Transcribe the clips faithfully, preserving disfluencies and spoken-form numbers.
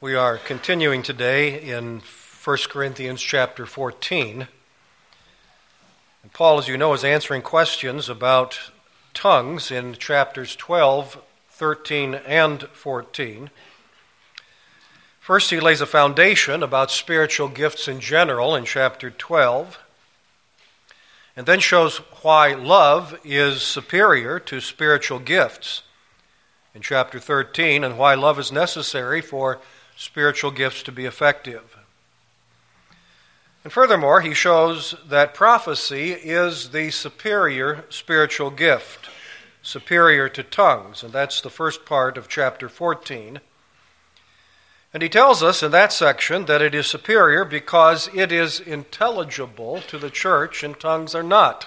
We are continuing today in First Corinthians chapter fourteen. And Paul, as you know, is answering questions about tongues in chapters twelve, thirteen, and fourteen. First, he lays a foundation about spiritual gifts in general in chapter twelve, and then shows why love is superior to spiritual gifts in chapter thirteen, and why love is necessary for spiritual gifts to be effective. And furthermore, he shows that prophecy is the superior spiritual gift, superior to tongues, and that's the first part of chapter fourteen. And he tells us in that section that it is superior because it is intelligible to the church and tongues are not.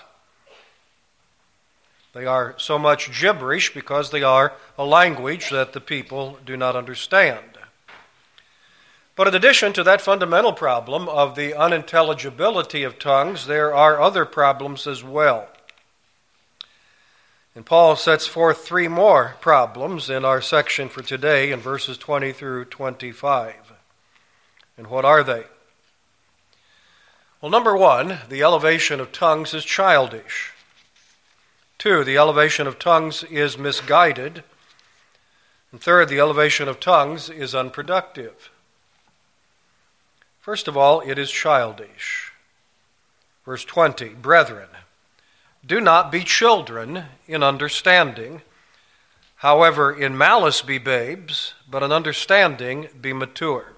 They are so much gibberish because they are a language that the people do not understand. But in addition to that fundamental problem of the unintelligibility of tongues, there are other problems as well. And Paul sets forth three more problems in our section for today in verses twenty through twenty-five. And what are they? Well, number one, the elevation of tongues is childish. Two, the elevation of tongues is misguided. And third, the elevation of tongues is unproductive. First of all, it is childish. Verse twenty, brethren, do not be children in understanding. However, in malice be babes, but in understanding be mature.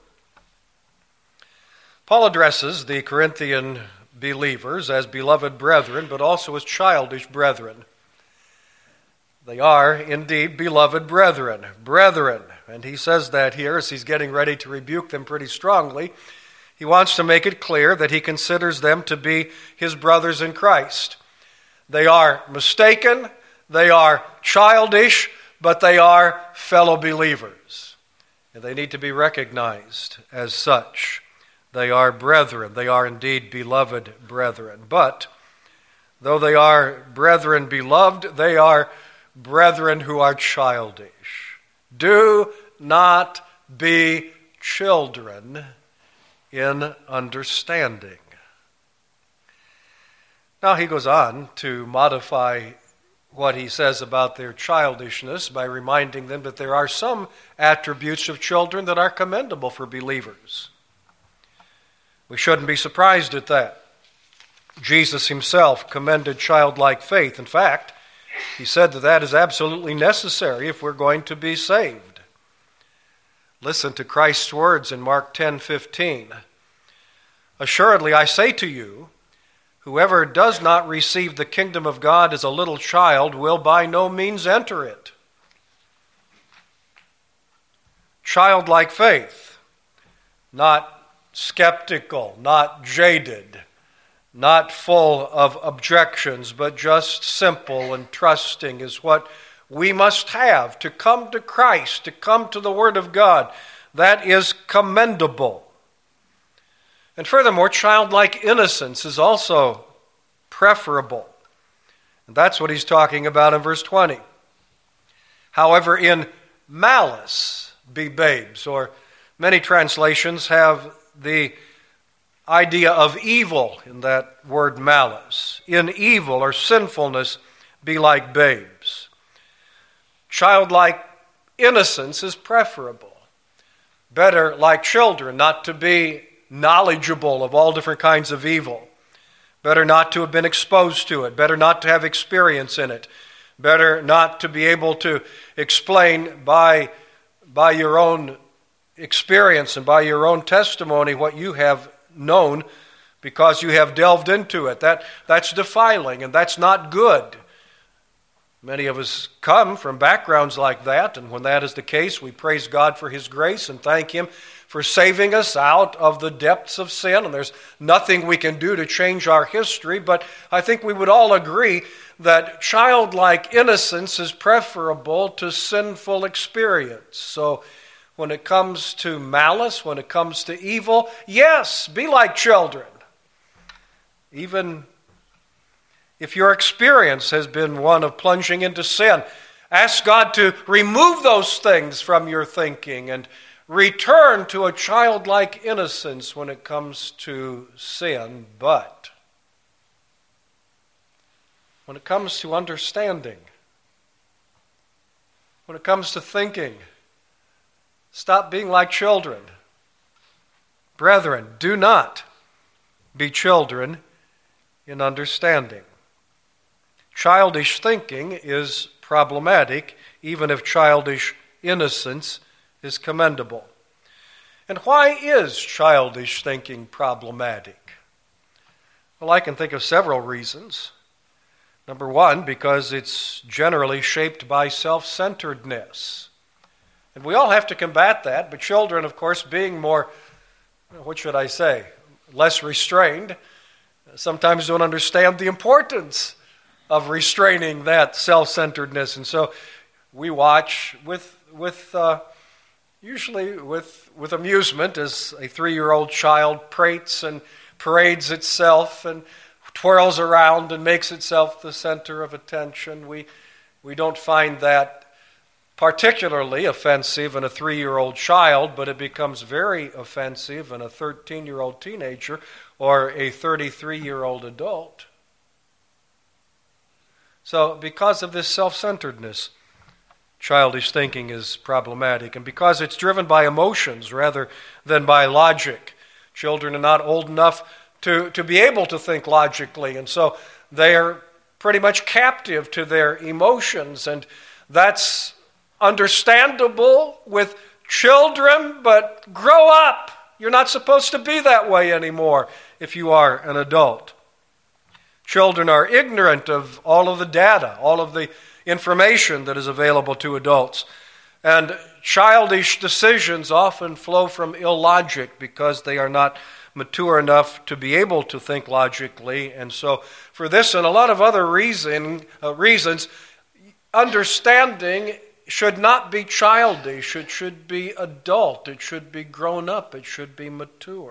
Paul addresses the Corinthian believers as beloved brethren, but also as childish brethren. They are indeed beloved brethren, brethren. And he says that here as he's getting ready to rebuke them pretty strongly. He wants to make it clear that he considers them to be his brothers in Christ. They are mistaken, they are childish, but they are fellow believers. And they need to be recognized as such. They are brethren. They are indeed beloved brethren. But though they are brethren beloved, they are brethren who are childish. Do not be children in understanding. Now he goes on to modify what he says about their childishness by reminding them that there are some attributes of children that are commendable for believers. We shouldn't be surprised at that. Jesus himself commended childlike faith. In fact, he said that that is absolutely necessary if we're going to be saved. Listen to Christ's words in Mark ten fifteen. Assuredly, I say to you, whoever does not receive the kingdom of God as a little child will by no means enter it. Childlike faith, not skeptical, not jaded, not full of objections, but just simple and trusting is what we must have to come to Christ, to come to the Word of God. That is commendable. And furthermore, childlike innocence is also preferable. And that's what he's talking about in verse twenty. However, in malice be babes, or many translations have the idea of evil in that word malice. In evil or sinfulness be like babes. Childlike innocence is preferable. Better, like children, not to be knowledgeable of all different kinds of evil. Better not to have been exposed to it. Better not to have experience in it. Better not to be able to explain by, by your own experience and by your own testimony what you have known because you have delved into it. That, that's defiling and that's not good. Many of us come from backgrounds like that, and when that is the case, we praise God for His grace and thank Him for saving us out of the depths of sin, and there's nothing we can do to change our history, but I think we would all agree that childlike innocence is preferable to sinful experience. So when it comes to malice, when it comes to evil, yes, be like children. Even if your experience has been one of plunging into sin, ask God to remove those things from your thinking and return to a childlike innocence when it comes to sin, but when it comes to understanding, when it comes to thinking, stop being like children. Brethren, do not be children in understanding. Childish thinking is problematic, even if childish innocence is commendable. And why is childish thinking problematic? Well, I can think of several reasons. Number one, because it's generally shaped by self-centeredness. And we all have to combat that, but children, of course, being more, what should I say, less restrained, sometimes don't understand the importance of restraining that self-centeredness. And so we watch with, with uh, usually with, with amusement as a three-year-old child prates and parades itself and twirls around and makes itself the center of attention. We, we don't find that particularly offensive in a three-year-old child, but it becomes very offensive in a thirteen-year-old teenager or a thirty-three-year-old adult. So because of this self-centeredness, childish thinking is problematic. And because it's driven by emotions rather than by logic. Children are not old enough to, to be able to think logically, and so they are pretty much captive to their emotions, and that's understandable with children, but grow up. You're not supposed to be that way anymore if you are an adult. Children are ignorant of all of the data, all of the information that is available to adults. And childish decisions often flow from illogic because they are not mature enough to be able to think logically. And so for this and a lot of other reason, uh, reasons, understanding should not be childish. It should be adult. It should be grown up. It should be mature.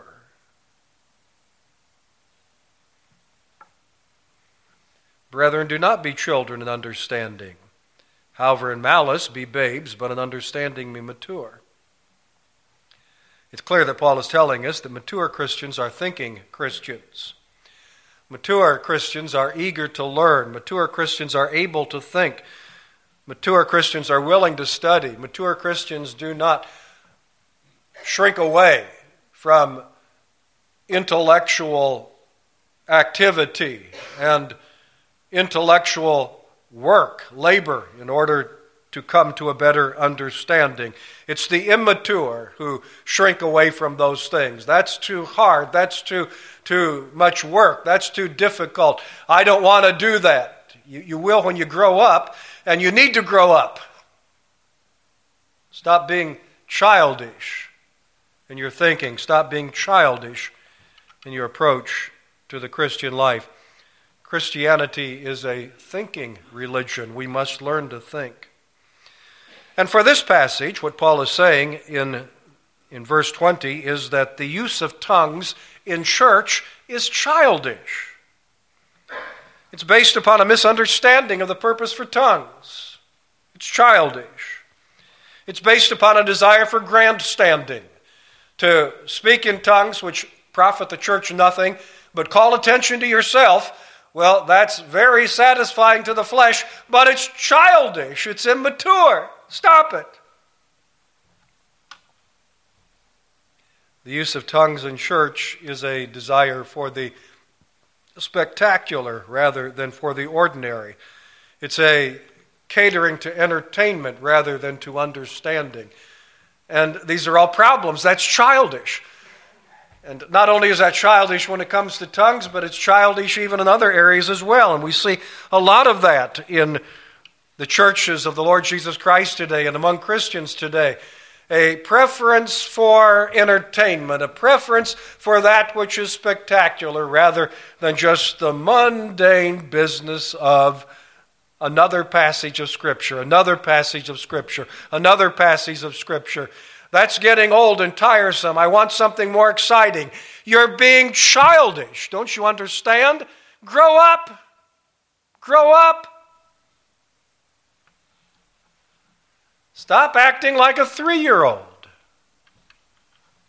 Brethren, do not be children in understanding. However, in malice be babes, but in understanding be mature. It's clear that Paul is telling us that mature Christians are thinking Christians. Mature Christians are eager to learn. Mature Christians are able to think. Mature Christians are willing to study. Mature Christians do not shrink away from intellectual activity and intellectual work, labor, in order to come to a better understanding. It's the immature who shrink away from those things. That's too hard. That's too, too much work. That's too difficult. I don't want to do that. You, you will when you grow up, and you need to grow up. Stop being childish in your thinking. Stop being childish in your approach to the Christian life. Christianity is a thinking religion. We must learn to think. And for this passage, what Paul is saying in, in verse twenty is that the use of tongues in church is childish. It's based upon a misunderstanding of the purpose for tongues. It's childish. It's based upon a desire for grandstanding, to speak in tongues which profit the church nothing, but call attention to yourself. Well, that's very satisfying to the flesh, but it's childish. It's immature. Stop it. The use of tongues in church is a desire for the spectacular rather than for the ordinary. It's a catering to entertainment rather than to understanding. And these are all problems. That's childish. And not only is that childish when it comes to tongues, but it's childish even in other areas as well. And we see a lot of that in the churches of the Lord Jesus Christ today and among Christians today. A preference for entertainment, a preference for that which is spectacular rather than just the mundane business of another passage of Scripture, another passage of Scripture, another passage of Scripture. That's getting old and tiresome. I want something more exciting. You're being childish. Don't you understand? Grow up. Grow up. Stop acting like a three-year-old.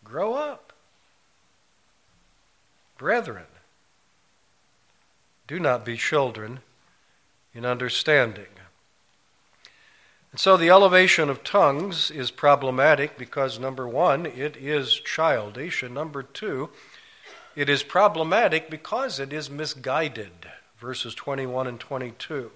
Grow up. Brethren, do not be children in understanding. And so the elevation of tongues is problematic because, number one, it is childish, and number two, it is problematic because it is misguided. Verses twenty-one and twenty-two.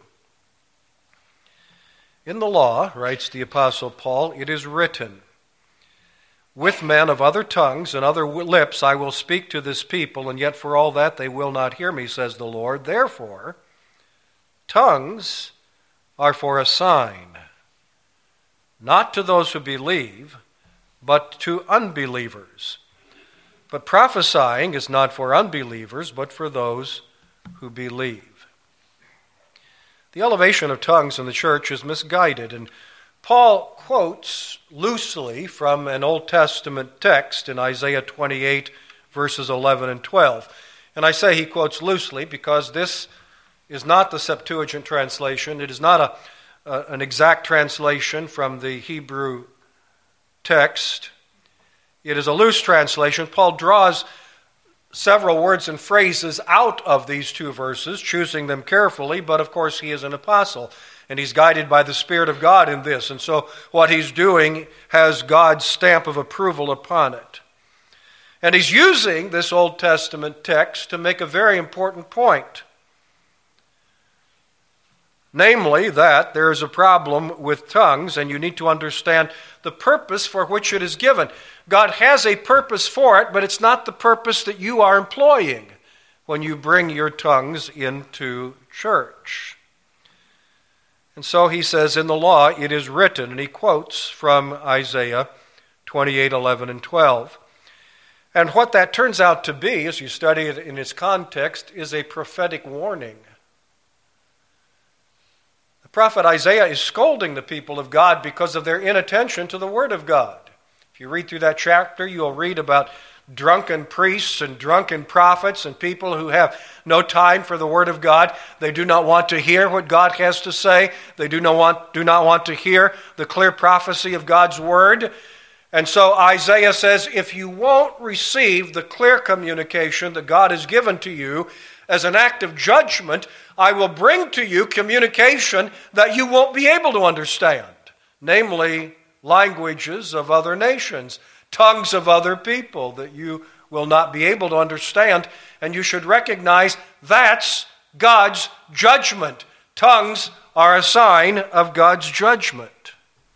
In the law, writes the Apostle Paul, it is written, with men of other tongues and other lips I will speak to this people, and yet for all that they will not hear me, says the Lord. Therefore, tongues are for a sign, not to those who believe, but to unbelievers. But prophesying is not for unbelievers, but for those who believe. The elevation of tongues in the church is misguided, and Paul quotes loosely from an Old Testament text in Isaiah twenty-eight, verses eleven and twelve. And I say he quotes loosely because this is not the Septuagint translation. It is not a, a, an exact translation from the Hebrew text. It is a loose translation. Paul draws several words and phrases out of these two verses, choosing them carefully, but of course he is an apostle, and he's guided by the Spirit of God in this, and so what he's doing has God's stamp of approval upon it. And he's using this Old Testament text to make a very important point, namely that there is a problem with tongues, and you need to understand the purpose for which it is given. God has a purpose for it, but it's not the purpose that you are employing when you bring your tongues into church. And so he says, in the law it is written, and he quotes from Isaiah twenty-eight, eleven, and twelve. And what that turns out to be, as you study it in its context, is a prophetic warning. The prophet Isaiah is scolding the people of God because of their inattention to the Word of God. If you read through that chapter, you'll read about drunken priests and drunken prophets and people who have no time for the Word of God. They do not want to hear what God has to say. They do not want, do not want to hear the clear prophecy of God's Word. And so Isaiah says, if you won't receive the clear communication that God has given to you as an act of judgment, I will bring to you communication that you won't be able to understand, namely languages of other nations, tongues of other people that you will not be able to understand, and you should recognize that's God's judgment. Tongues are a sign of God's judgment.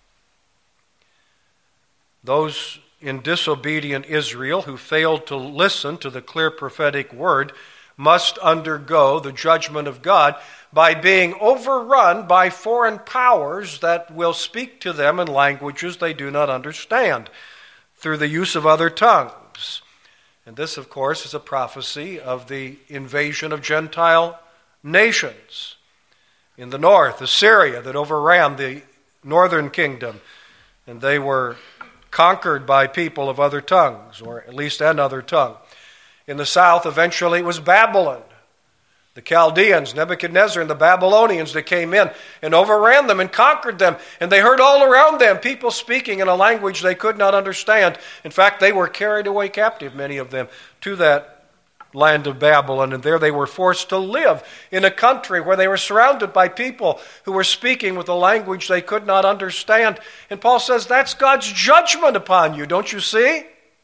Those in disobedient Israel who failed to listen to the clear prophetic word must undergo the judgment of God by being overrun by foreign powers that will speak to them in languages they do not understand through the use of other tongues. And this, of course, is a prophecy of the invasion of Gentile nations. In the north, Assyria that overran the northern kingdom, and they were conquered by people of other tongues, or at least another tongue. In the south, eventually, it was Babylon. The Chaldeans, Nebuchadnezzar, and the Babylonians that came in and overran them and conquered them. And they heard all around them people speaking in a language they could not understand. In fact, they were carried away captive, many of them, to that land of Babylon. And there they were forced to live in a country where they were surrounded by people who were speaking with a language they could not understand. And Paul says, that's God's judgment upon you, don't you see?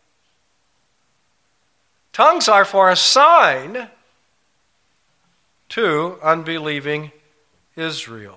Tongues are for a sign to unbelieving Israel.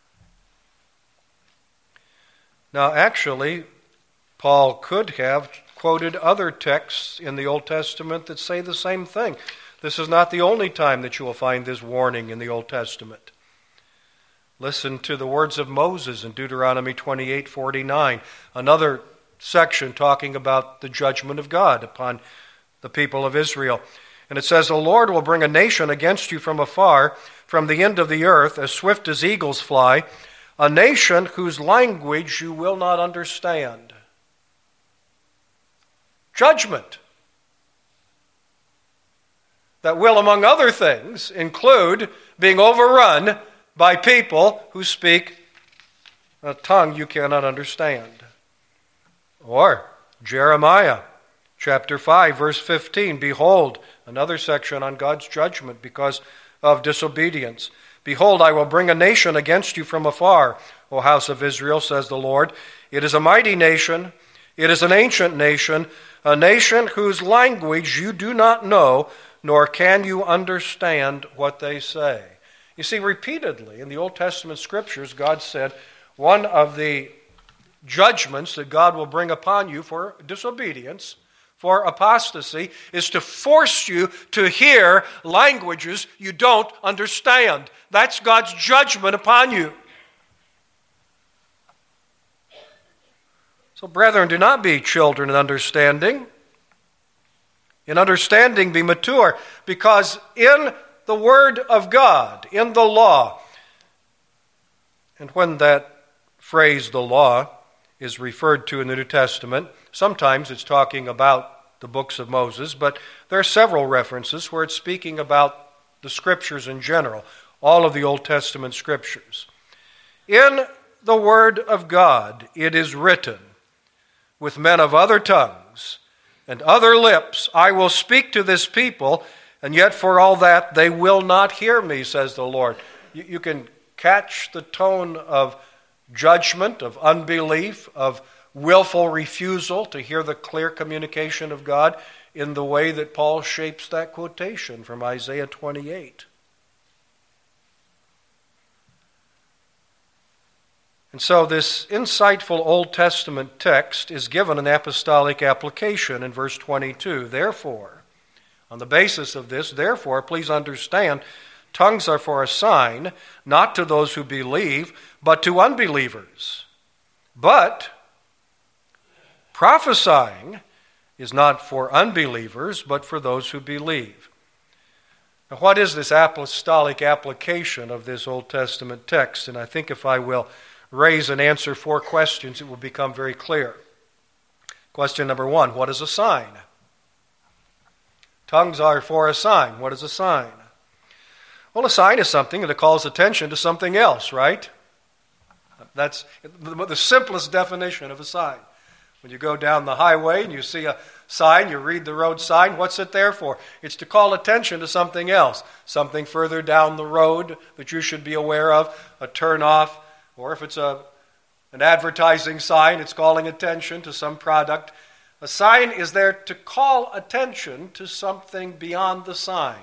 Now, actually, Paul could have quoted other texts in the Old Testament that say the same thing. This is not the only time that you will find this warning in the Old Testament. Listen to the words of Moses in Deuteronomy twenty-eight forty-nine, another section talking about the judgment of God upon the people of Israel. And it says, the Lord will bring a nation against you from afar, from the end of the earth, as swift as eagles fly, a nation whose language you will not understand. Judgment. That will, among other things, include being overrun by people who speak a tongue you cannot understand. Or Jeremiah Chapter five, verse fifteen, behold, another section on God's judgment because of disobedience. Behold, I will bring a nation against you from afar, O house of Israel, says the Lord. It is a mighty nation, it is an ancient nation, a nation whose language you do not know, nor can you understand what they say. You see, repeatedly in the Old Testament scriptures, God said one of the judgments that God will bring upon you for disobedience, for apostasy, is to force you to hear languages you don't understand. That's God's judgment upon you. So, brethren, do not be children in understanding. In understanding, be mature, because in the Word of God, in the law, and when that phrase, the law, is referred to in the New Testament, sometimes it's talking about the books of Moses, but there are several references where it's speaking about the Scriptures in general, all of the Old Testament Scriptures. In the Word of God, it is written, with men of other tongues and other lips, I will speak to this people, and yet for all that they will not hear me, says the Lord. You, you can catch the tone of judgment, of unbelief, of willful refusal to hear the clear communication of God in the way that Paul shapes that quotation from Isaiah twenty-eight. And so this insightful Old Testament text is given an apostolic application in verse twenty-two. Therefore, on the basis of this, therefore, please understand, tongues are for a sign, not to those who believe, but to unbelievers. But prophesying is not for unbelievers, but for those who believe. Now, what is this apostolic application of this Old Testament text? And I think if I will raise and answer four questions, it will become very clear. Question number one, what is a sign? Tongues are for a sign. What is a sign? Well, a sign is something that calls attention to something else, right? That's the simplest definition of a sign. When you go down the highway and you see a sign, you read the road sign, what's it there for? It's to call attention to something else, something further down the road that you should be aware of, a turn off, or if it's a an advertising sign, it's calling attention to some product. A sign is there to call attention to something beyond the sign.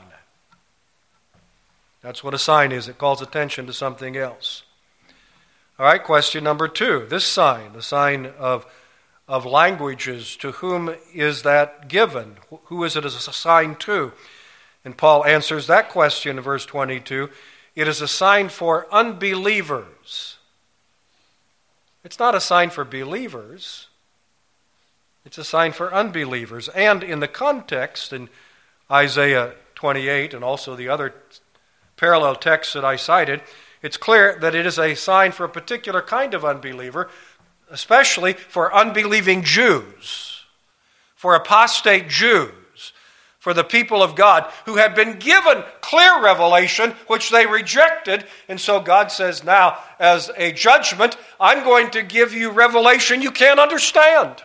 That's what a sign is. It calls attention to something else. All right, question number two. This sign, the sign of, of languages, to whom is that given? Who is it as a sign to? And Paul answers that question in verse twenty-two. It is a sign for unbelievers. It's not a sign for believers. It's a sign for unbelievers. And in the context, in Isaiah twenty-eight and also the other parallel texts that I cited, it's clear that it is a sign for a particular kind of unbeliever, especially for unbelieving Jews, for apostate Jews, for the people of God who had been given clear revelation, which they rejected. And so God says now, as a judgment, I'm going to give you revelation you can't understand.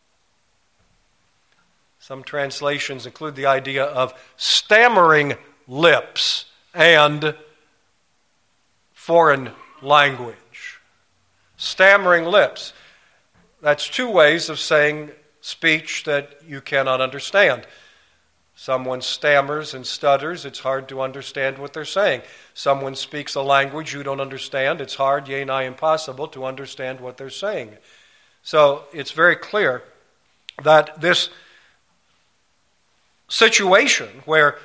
Some translations include the idea of stammering lips and foreign language. Stammering lips. That's two ways of saying speech that you cannot understand. Someone stammers and stutters, it's hard to understand what they're saying. Someone speaks a language you don't understand, it's hard, yea, nigh impossible, to understand what they're saying. So it's very clear that this situation where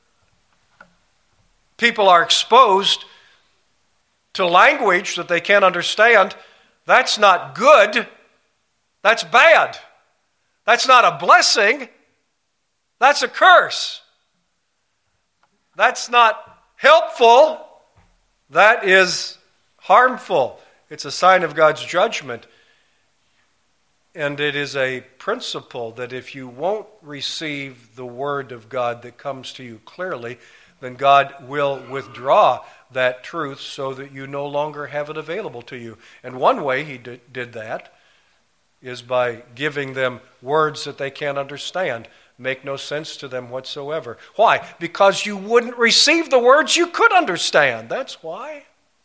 people are exposed to language that they can't understand, that's not good. That's bad. That's not a blessing. That's a curse. That's not helpful. That is harmful. It's a sign of God's judgment. And it is a principle that if you won't receive the word of God that comes to you clearly, then God will withdraw that truth so that you no longer have it available to you. And one way he did, did that is by giving them words that they can't understand, make no sense to them whatsoever. Why? Because you wouldn't receive the words you could understand. That's why.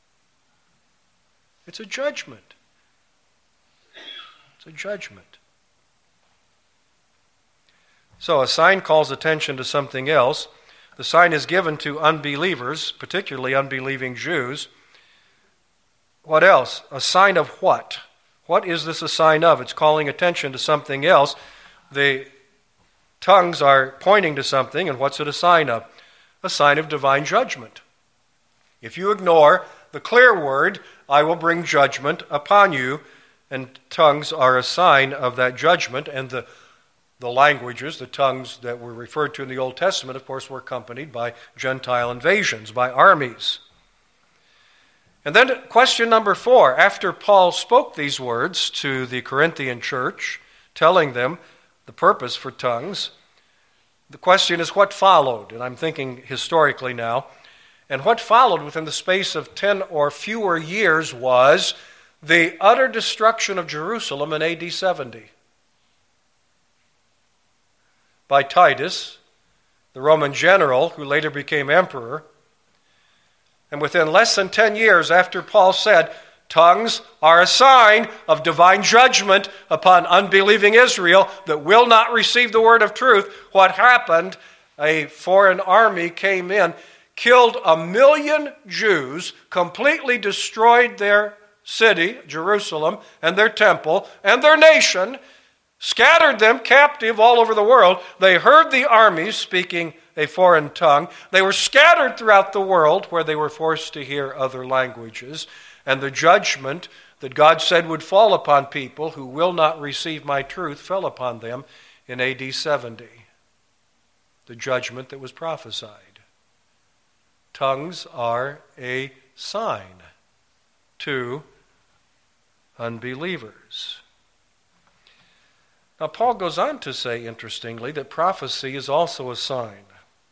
It's a judgment. It's a judgment. So a sign calls attention to something else. The sign is given to unbelievers, particularly unbelieving Jews. What else? A sign of what? What is this a sign of? It's calling attention to something else. The tongues are pointing to something, and what's it a sign of? A sign of divine judgment. If you ignore the clear word, I will bring judgment upon you, and tongues are a sign of that judgment, and the The languages, the tongues that were referred to in the Old Testament, of course, were accompanied by Gentile invasions, by armies. And then question number four, after Paul spoke these words to the Corinthian church, telling them the purpose for tongues, the question is what followed? And I'm thinking historically now. And what followed within the space of ten or fewer years was the utter destruction of Jerusalem in A D seventy. By Titus, the Roman general who later became emperor. And within less than ten years after Paul said, tongues are a sign of divine judgment upon unbelieving Israel that will not receive the word of truth, what happened? A foreign army came in, killed a million Jews, completely destroyed their city, Jerusalem, and their temple, and their nation, scattered them captive all over the world. They heard the armies speaking a foreign tongue. They were scattered throughout the world where they were forced to hear other languages. And the judgment that God said would fall upon people who will not receive my truth fell upon them in A D seventy. The judgment that was prophesied. Tongues are a sign to unbelievers. Now, Paul goes on to say, interestingly, that prophecy is also a sign.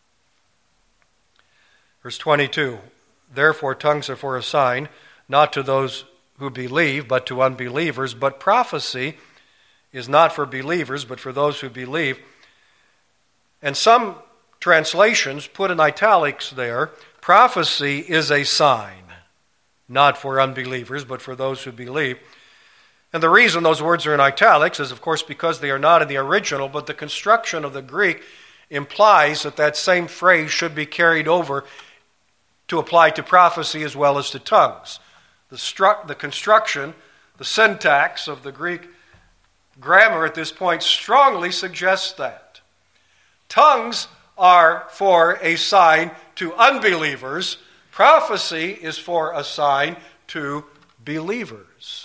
Verse twenty-two, therefore tongues are for a sign, not to those who believe, but to unbelievers. But prophecy is not for believers, but for those who believe. And some translations put in italics there, prophecy is a sign, not for unbelievers, but for those who believe. And the reason those words are in italics is, of course, because they are not in the original, but the construction of the Greek implies that that same phrase should be carried over to apply to prophecy as well as to tongues. The, stru- the construction, the syntax of the Greek grammar at this point strongly suggests that. Tongues are for a sign to unbelievers. Prophecy is for a sign to believers.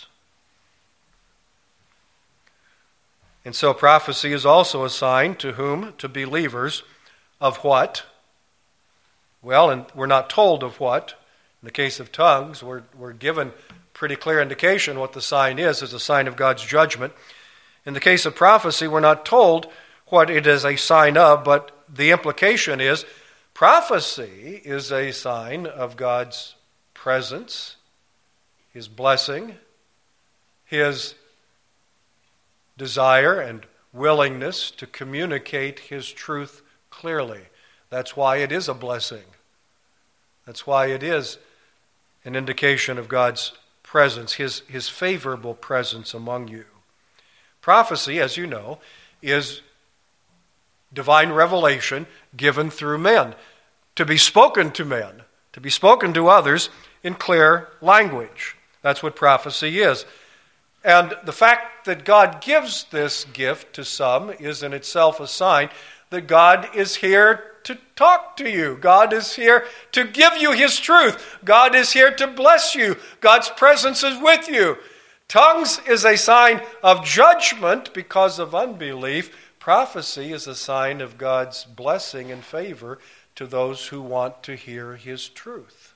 And so prophecy is also a sign to whom? To believers. Of what? Well, and we're not told of what. In the case of tongues, we're, we're given pretty clear indication what the sign is, as a sign of God's judgment. In the case of prophecy, we're not told what it is a sign of, but the implication is prophecy is a sign of God's presence, His blessing, His desire and willingness to communicate His truth clearly. That's why it is a blessing. That's why it is an indication of God's presence, His, His favorable presence among you. Prophecy, as you know, is divine revelation given through men, to be spoken to men, to be spoken to others in clear language. That's what prophecy is. And the fact that God gives this gift to some is in itself a sign that God is here to talk to you. God is here to give you His truth. God is here to bless you. God's presence is with you. Tongues is a sign of judgment because of unbelief. Prophecy is a sign of God's blessing and favor to those who want to hear His truth.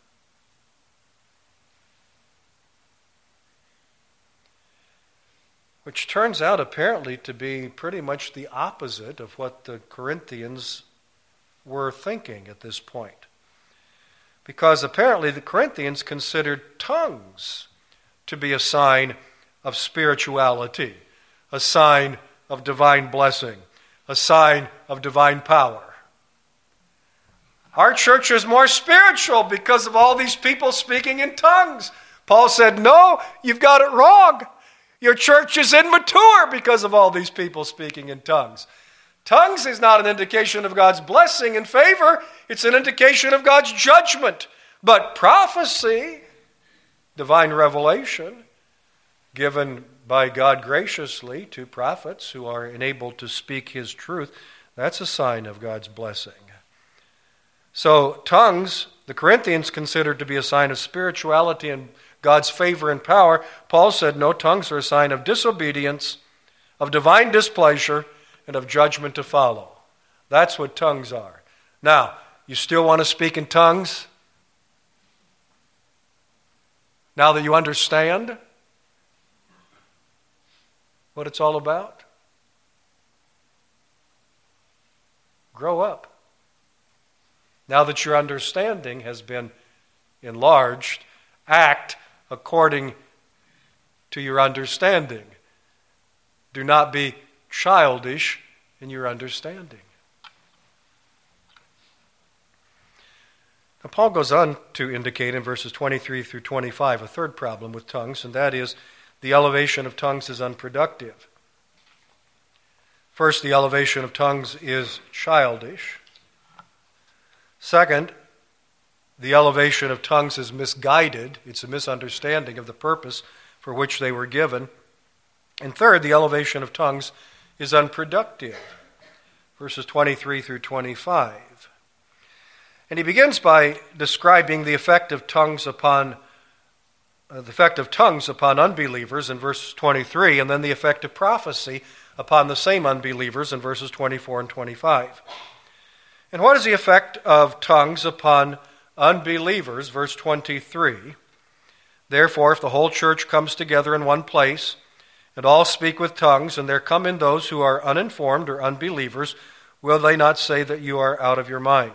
Which turns out apparently to be pretty much the opposite of what the Corinthians were thinking at this point. Because apparently the Corinthians considered tongues to be a sign of spirituality. a sign of divine blessing, a sign of divine power. Our church is more spiritual because of all these people speaking in tongues. Paul said, no, you've got it wrong. Your church is immature because of all these people speaking in tongues. Tongues is not an indication of God's blessing and favor. It's an indication of God's judgment. But prophecy, divine revelation, given by God graciously to prophets who are enabled to speak His truth, that's a sign of God's blessing. So tongues, the Corinthians considered to be a sign of spirituality and God's favor and power. Paul said, no, tongues are a sign of disobedience, of divine displeasure, and of judgment to follow. That's what tongues are. Now, you still want to speak in tongues? Now that you understand what it's all about? Grow up. Now that your understanding has been enlarged, act according to your understanding. Do not be childish in your understanding. Now, Paul goes on to indicate in verses twenty-three through twenty-five a third problem with tongues, and that is the elevation of tongues is unproductive. First, the elevation of tongues is childish. Second, the elevation of tongues is misguided. It's a misunderstanding of the purpose for which they were given. And third, the elevation of tongues is unproductive. Verses twenty-three through twenty-five. And he begins by describing the effect of tongues upon uh, the effect of tongues upon unbelievers in verse twenty-three, and then the effect of prophecy upon the same unbelievers in verses twenty-four and twenty-five. And what is the effect of tongues upon unbelievers? Verse twenty-three. Therefore, if the whole church comes together in one place, and all speak with tongues, and there come in those who are uninformed or unbelievers, will they not say that you are out of your mind?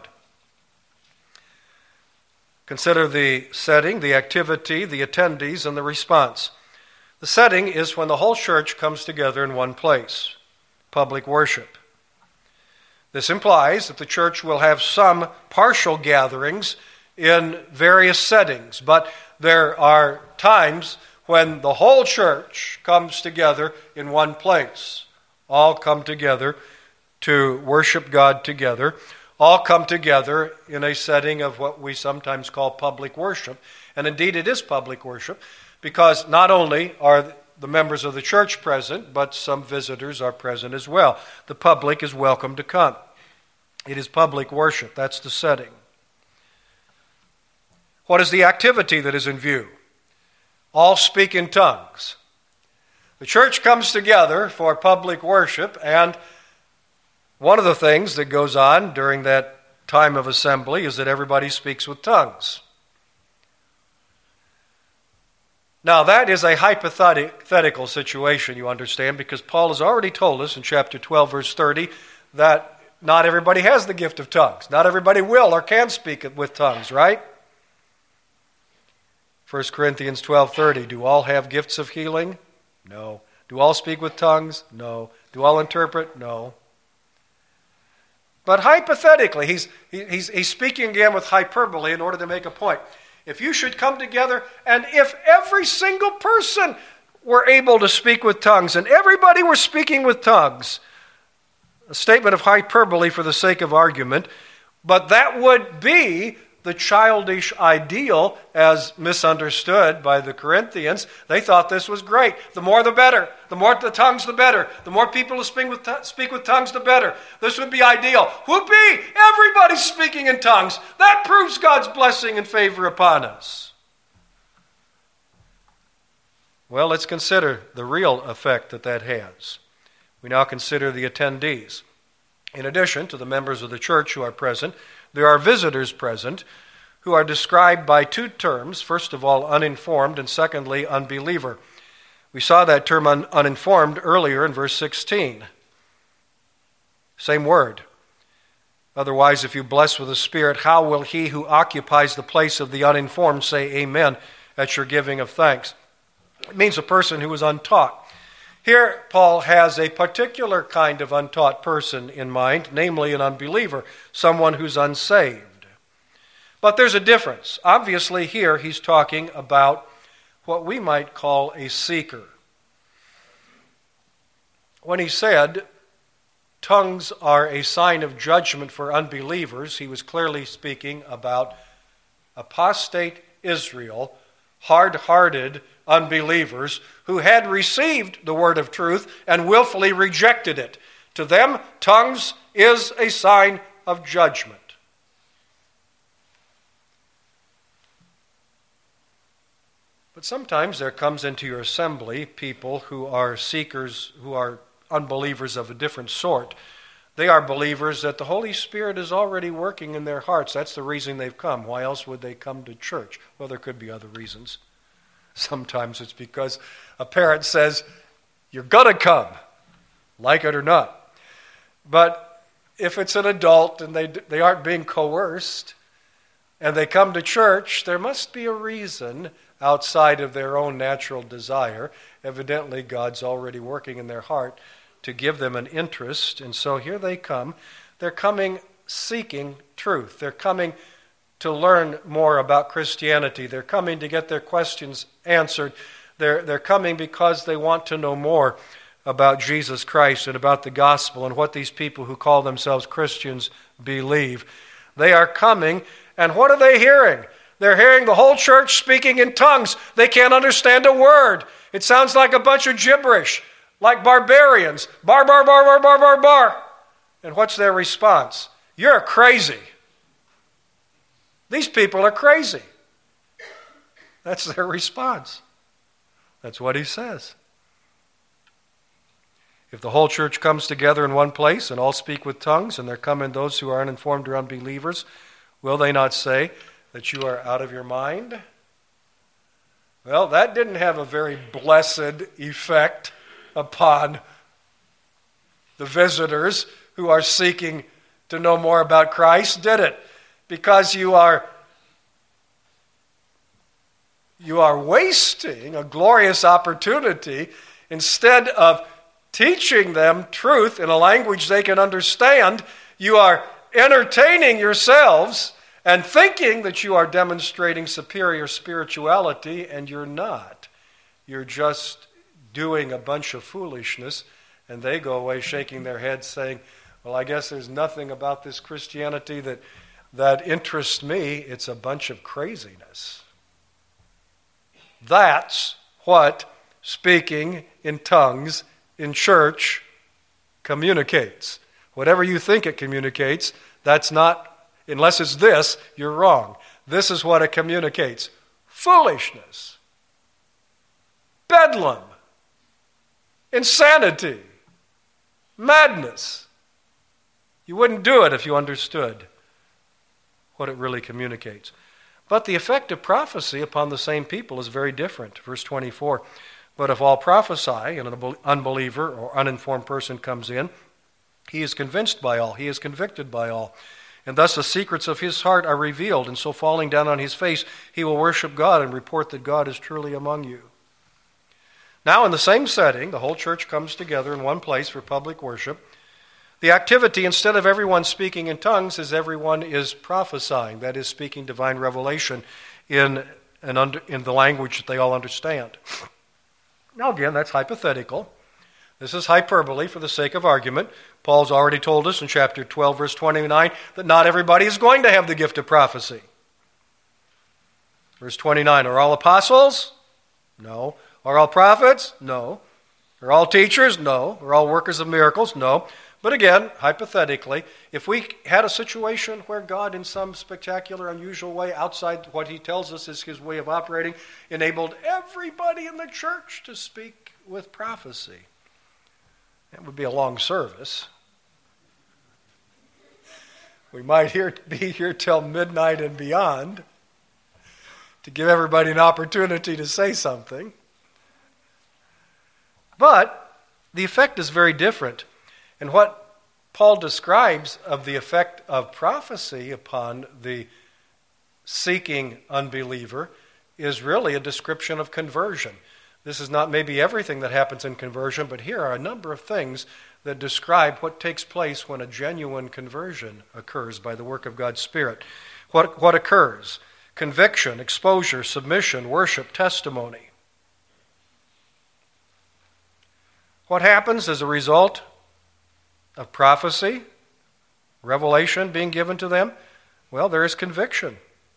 Consider the setting, the activity, the attendees, and the response. The setting is when the whole church comes together in one place, public worship. This implies that the church will have some partial gatherings in various settings, but there are times when the whole church comes together in one place. All come together to worship God together. All come together in a setting of what we sometimes call public worship. And indeed it is public worship because not only are the members of the church present, but some visitors are present as well. The public is welcome to come. It is public worship. That's the setting. What is the activity that is in view? All speak in tongues. The church comes together for public worship, and one of the things that goes on during that time of assembly is that everybody speaks with tongues. Now, that is a hypothetical situation, you understand, because Paul has already told us in chapter twelve, verse thirty, that not everybody has the gift of tongues. Not everybody will or can speak with tongues, right? First Corinthians twelve thirty, do all have gifts of healing? No. Do all speak with tongues? No. Do all interpret? No. But hypothetically, he's, he's, he's speaking again with hyperbole in order to make a point. If you should come together, and if every single person were able to speak with tongues, and everybody were speaking with tongues, a statement of hyperbole for the sake of argument, but that would be the childish ideal as misunderstood by the Corinthians. They thought this was great. The more the better. The more the tongues, the better. The more people who speak with, t- speak with tongues, the better. This would be ideal. Whoopee! Everybody's speaking in tongues. That proves God's blessing and favor upon us. Well, let's consider the real effect that that has. We now consider the attendees. In addition to the members of the church who are present, there are visitors present who are described by two terms. First of all, uninformed, and secondly, unbeliever. We saw that term un- uninformed earlier in verse sixteen. Same word. Otherwise, if you bless with the Spirit, how will he who occupies the place of the uninformed say amen at your giving of thanks? It means a person who is untaught. Here, Paul has a particular kind of untaught person in mind, namely an unbeliever, someone who's unsaved. But there's a difference. Obviously, here he's talking about what we might call a seeker. When he said, tongues are a sign of judgment for unbelievers, he was clearly speaking about apostate Israel, hard-hearted unbelievers who had received the word of truth and willfully rejected it. To them, tongues is a sign of judgment. But sometimes there comes into your assembly people who are seekers, who are unbelievers of a different sort. They are believers that the Holy Spirit is already working in their hearts. That's the reason they've come. Why else would they come to church? Well, there could be other reasons. Sometimes it's because a parent says, you're going to come, like it or not. But if it's an adult and they they aren't being coerced and they come to church, there must be a reason outside of their own natural desire. Evidently, God's already working in their heart to give them an interest. And so here they come. They're coming seeking truth. They're coming to learn more about Christianity. They're coming to get their questions answered. They're, they're coming because they want to know more about Jesus Christ and about the gospel and what these people who call themselves Christians believe. They are coming, and what are they hearing? They're hearing the whole church speaking in tongues. They can't understand a word. It sounds like a bunch of gibberish, like barbarians. Bar, bar, bar, bar, bar, bar, bar. And what's their response? You're crazy. These people are crazy. That's their response. That's what he says. If the whole church comes together in one place and all speak with tongues, and there come in those who are uninformed or unbelievers, will they not say that you are out of your mind? Well, that didn't have a very blessed effect upon the visitors who are seeking to know more about Christ, did it? Because you are you are wasting a glorious opportunity. Instead of teaching them truth in a language they can understand, you are entertaining yourselves and thinking that you are demonstrating superior spirituality, and you're not. You're just doing a bunch of foolishness, and they go away shaking their heads saying, well, I guess there's nothing about this Christianity that, that interests me. It's a bunch of craziness. That's what speaking in tongues in church communicates. Whatever you think it communicates, that's not, unless it's this, you're wrong. This is what it communicates. Foolishness. Bedlam. Insanity. Madness. You wouldn't do it if you understood what it really communicates. But the effect of prophecy upon the same people is very different. Verse twenty-four, but if all prophesy and an unbeliever or uninformed person comes in, he is convinced by all, he is convicted by all. And thus the secrets of his heart are revealed, and so falling down on his face, he will worship God and report that God is truly among you. Now in the same setting, the whole church comes together in one place for public worship. The activity, instead of everyone speaking in tongues, is everyone is prophesying, that is, speaking divine revelation in, an under, in the language that they all understand. Now again, that's hypothetical. This is hyperbole for the sake of argument. Paul's already told us in chapter twelve, verse twenty-nine, that not everybody is going to have the gift of prophecy. Verse twenty-nine, are all apostles? No. Are all prophets? No. Are all teachers? No. Are all workers of miracles? No. But again, hypothetically, if we had a situation where God in some spectacular, unusual way, outside what he tells us is his way of operating, enabled everybody in the church to speak with prophecy, it would be a long service. We might here, be here till midnight and beyond to give everybody an opportunity to say something. But the effect is very different. And what Paul describes of the effect of prophecy upon the seeking unbeliever is really a description of conversion. This is not maybe everything that happens in conversion, but here are a number of things that describe what takes place when a genuine conversion occurs by the work of God's Spirit. What, what occurs? Conviction, exposure, submission, worship, testimony. What happens as a result of prophecy, revelation being given to them? Well, there is conviction.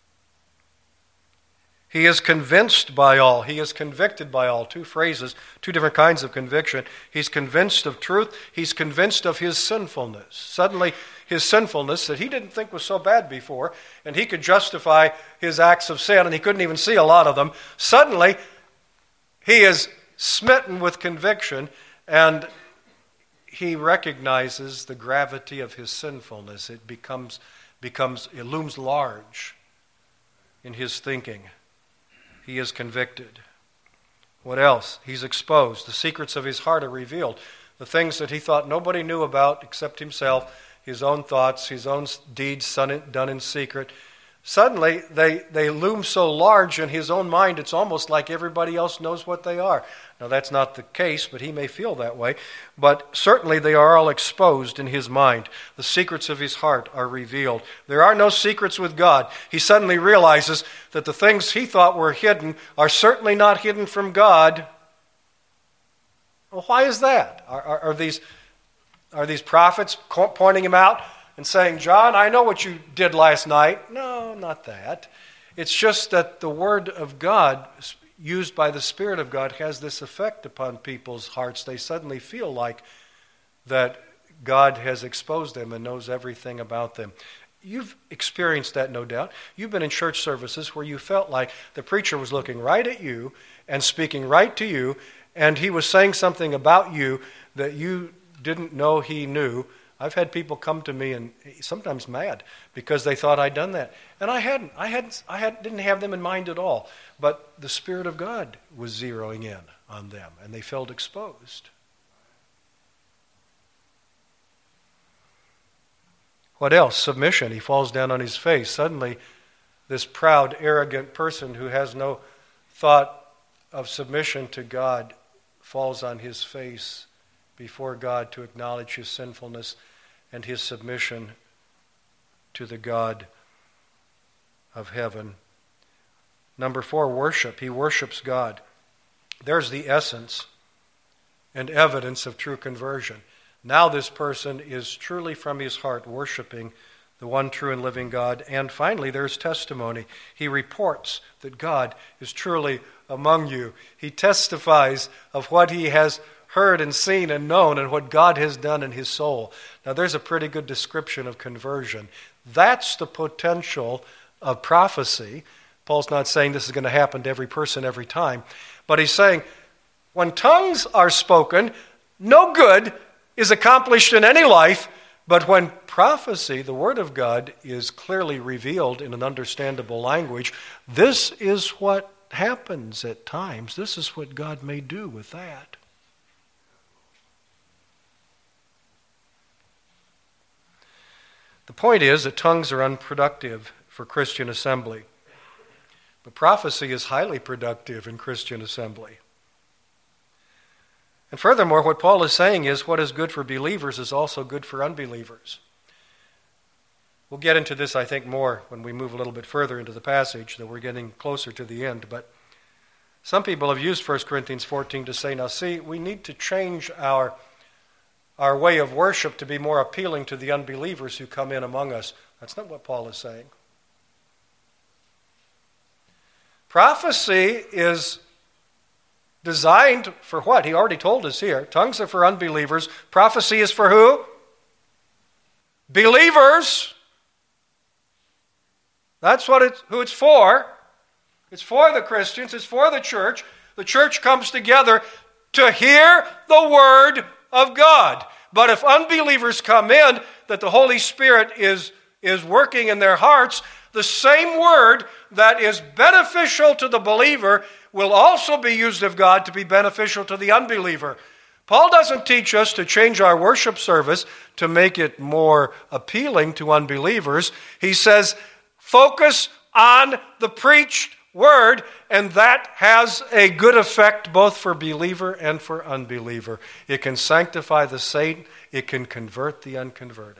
He is convinced by all. He is convicted by all. Two phrases, two different kinds of conviction. He's convinced of truth. He's convinced of his sinfulness. Suddenly, his sinfulness that he didn't think was so bad before, and he could justify his acts of sin, and he couldn't even see a lot of them. Suddenly, he is smitten with conviction, and he recognizes the gravity of his sinfulness. It becomes, becomes, it looms large in his thinking. He is convicted. What else? He's exposed. The secrets of his heart are revealed. The things that he thought nobody knew about except himself, his own thoughts, his own deeds done in secret. Suddenly, they, they loom so large in his own mind, it's almost like everybody else knows what they are. Now, that's not the case, but he may feel that way. But certainly, they are all exposed in his mind. The secrets of his heart are revealed. There are no secrets with God. He suddenly realizes that the things he thought were hidden are certainly not hidden from God. Well, why is that? Are, are, are these, are these prophets pointing him out and saying, John, I know what you did last night? No, not that. It's just that the Word of God, used by the Spirit of God, has this effect upon people's hearts. They suddenly feel like that God has exposed them and knows everything about them. You've experienced that, no doubt. You've been in church services where you felt like the preacher was looking right at you and speaking right to you, and he was saying something about you that you didn't know he knew. I've had people come to me and sometimes mad because they thought I'd done that. And I hadn't. I hadn't. I had, didn't have them in mind at all. But the Spirit of God was zeroing in on them, and they felt exposed. What else? Submission. He falls down on his face. Suddenly, this proud, arrogant person who has no thought of submission to God falls on his face before God to acknowledge his sinfulness and his submission to the God of heaven. Number four, worship. He worships God. There's the essence and evidence of true conversion. Now this person is truly from his heart worshiping the one true and living God. And finally, there's testimony. He reports that God is truly among you. He testifies of what he has heard and seen and known and what God has done in his soul. Now there's a pretty good description of conversion. That's the potential of prophecy. Paul's not saying this is going to happen to every person every time, but he's saying when tongues are spoken, no good is accomplished in any life, but when prophecy, the Word of God, is clearly revealed in an understandable language, this is what happens at times. This is what God may do with that. The point is that tongues are unproductive for Christian assembly. But prophecy is highly productive in Christian assembly. And furthermore, what Paul is saying is what is good for believers is also good for unbelievers. We'll get into this, I think, more when we move a little bit further into the passage, though we're getting closer to the end. But some people have used First Corinthians fourteen to say, now see, we need to change our our way of worship to be more appealing to the unbelievers who come in among us. That's not what Paul is saying. Prophecy is designed for what? He already told us here. Tongues are for unbelievers. Prophecy is for who? Believers. That's what it's, who it's for. It's for the Christians. It's for the church. The church comes together to hear the word of God. But if unbelievers come in, that the Holy Spirit is, is working in their hearts, the same word that is beneficial to the believer will also be used of God to be beneficial to the unbeliever. Paul doesn't teach us to change our worship service to make it more appealing to unbelievers. He says, focus on the preached word, and that has a good effect both for believer and for unbeliever. It can sanctify the saint, it can convert the unconverted.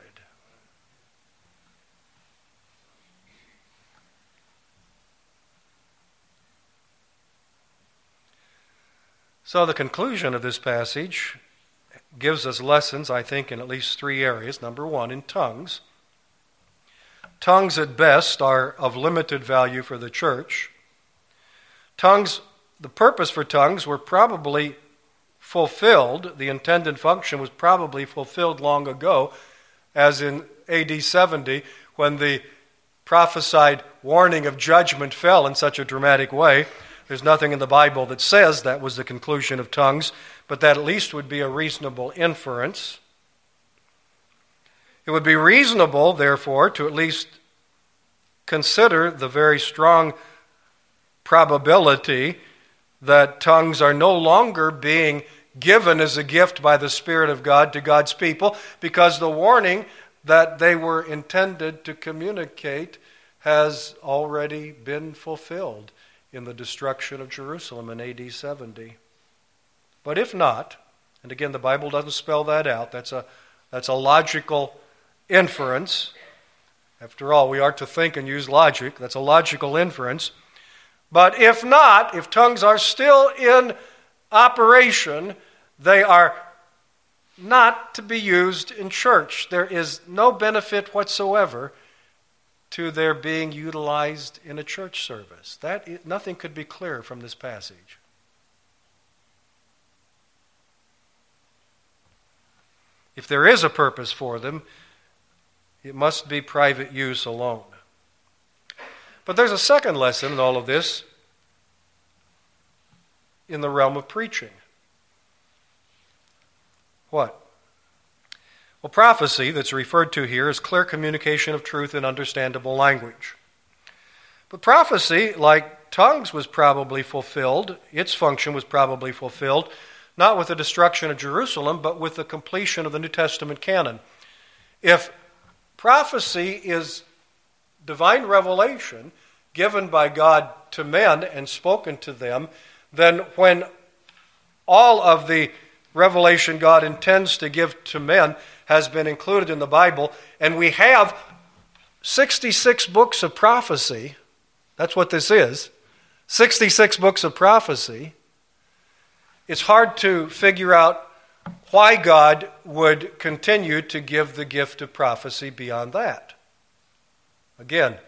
So the conclusion of this passage gives us lessons, I think, in at least three areas. Number one, in tongues. Tongues at best are of limited value for the church. Tongues, the purpose for tongues were probably fulfilled, the intended function was probably fulfilled long ago, as in A D seventy, when the prophesied warning of judgment fell in such a dramatic way. There's nothing in the Bible that says that was the conclusion of tongues, but that at least would be a reasonable inference. It would be reasonable, therefore, to at least consider the very strong probability that tongues are no longer being given as a gift by the Spirit of God to God's people, because the warning that they were intended to communicate has already been fulfilled in the destruction of Jerusalem in A D seventy. But if not, and again the Bible doesn't spell that out, that's a, that's a logical inference. After all, we are to think and use logic. That's a logical inference. But if not, if tongues are still in operation, they are not to be used in church. There is no benefit whatsoever to their being utilized in a church service. That nothing could be clearer from this passage. If there is a purpose for them, it must be private use alone. But there's a second lesson in all of this in the realm of preaching. What? Well, prophecy that's referred to here is clear communication of truth in understandable language. But prophecy, like tongues, was probably fulfilled, its function was probably fulfilled, not with the destruction of Jerusalem, but with the completion of the New Testament canon. If prophecy is divine revelation given by God to men and spoken to them, then when all of the revelation God intends to give to men has been included in the Bible, and we have sixty-six books of prophecy, that's what this is, sixty-six books of prophecy, it's hard to figure out why God would continue to give the gift of prophecy beyond that. Again,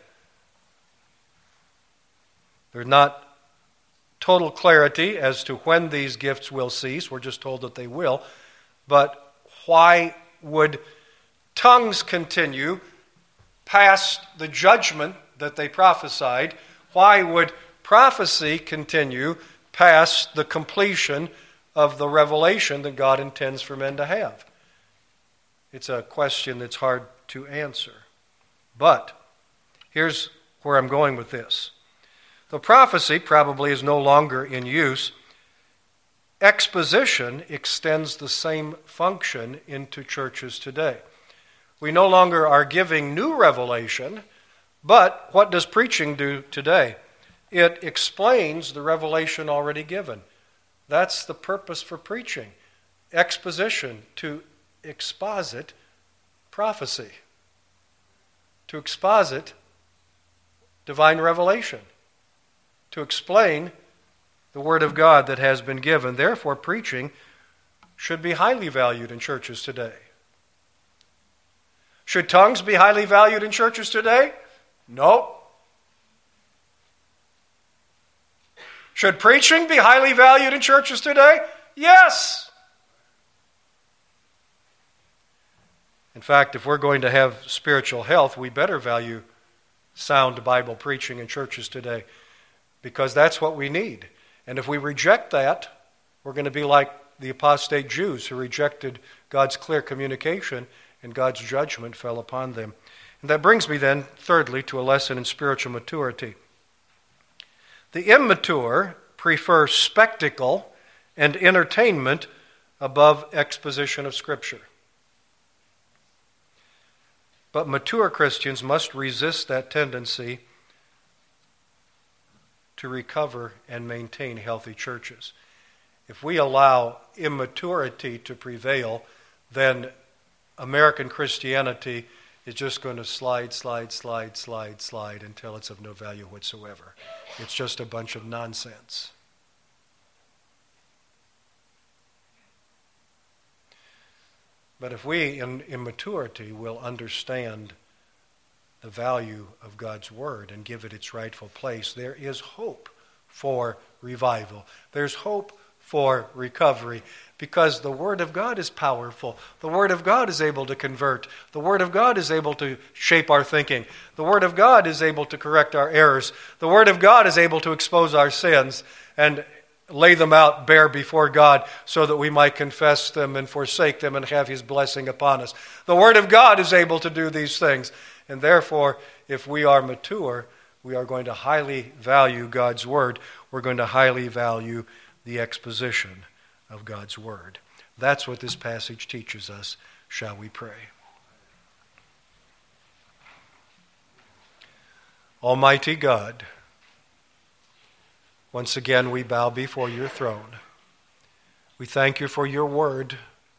there's not total clarity as to when these gifts will cease. We're just told that they will. But why would tongues continue past the judgment that they prophesied? Why would prophecy continue past the completion of the revelation that God intends for men to have? It's a question that's hard to answer. But here's where I'm going with this. The prophecy probably is no longer in use. Exposition extends the same function into churches today. We no longer are giving new revelation, but what does preaching do today? It explains the revelation already given. That's the purpose for preaching. Exposition, to exposit prophecy. To exposit divine revelation. To explain the Word of God that has been given. Therefore, preaching should be highly valued in churches today. Should tongues be highly valued in churches today? No. Should preaching be highly valued in churches today? Yes. In fact, if we're going to have spiritual health, we better value sound Bible preaching in churches today, because that's what we need. And if we reject that, we're going to be like the apostate Jews who rejected God's clear communication, and God's judgment fell upon them. And that brings me then, thirdly, to a lesson in spiritual maturity. The immature prefer spectacle and entertainment above exposition of Scripture. But mature Christians must resist that tendency to recover and maintain healthy churches. If we allow immaturity to prevail, then American Christianity is just going to slide, slide, slide, slide, slide until it's of no value whatsoever. It's just a bunch of nonsense. But if we, in immaturity, will understand the value of God's Word and give it its rightful place, there is hope for revival. There's hope for recovery, because the Word of God is powerful. The Word of God is able to convert. The Word of God is able to shape our thinking. The Word of God is able to correct our errors. The Word of God is able to expose our sins and lay them out bare before God so that we might confess them and forsake them and have His blessing upon us. The Word of God is able to do these things. And therefore, if we are mature, we are going to highly value God's Word. We're going to highly value the exposition of God's Word. That's what this passage teaches us. Shall we pray? Almighty God, once again we bow before your throne. We thank you for your Word,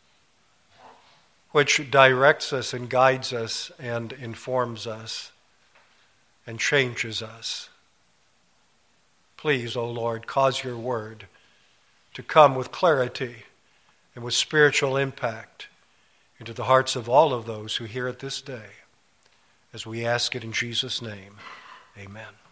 which directs us and guides us and informs us and changes us. Please, O Lord, cause your Word to come with clarity and with spiritual impact into the hearts of all of those who hear it this day, as we ask it in Jesus' name. Amen.